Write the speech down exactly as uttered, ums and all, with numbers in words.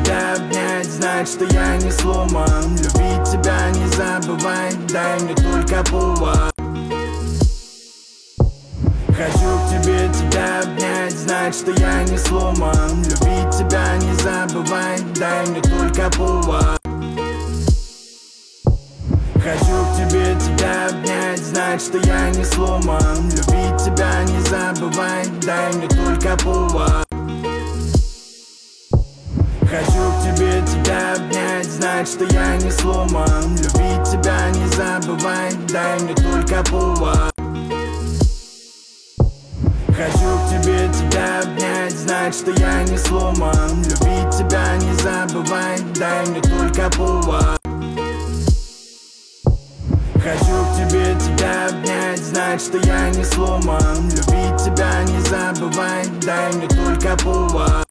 тебя обнять, знать, что я не сломан. Любить тебя не забывай, дай мне только повод. Хочу к тебе тебя обнять, знать, что я не сломан. Любить тебя не забывай, дай мне только повод. Хочу к тебе тебя обнять, знать, что я не сломан. Любить тебя не забывай, дай мне только повод. Хочу к тебе тебя обнять, знать, что я не сломан. Любить тебя не забывай, дай мне только повод. Хочу к тебе тебя обнять, знать, что я не сломан. Любить тебя не забывай, дай мне только повод. Хочу к тебе тебя обнять, знать, что я не сломан. Любить тебя не забывай, дай мне только повод.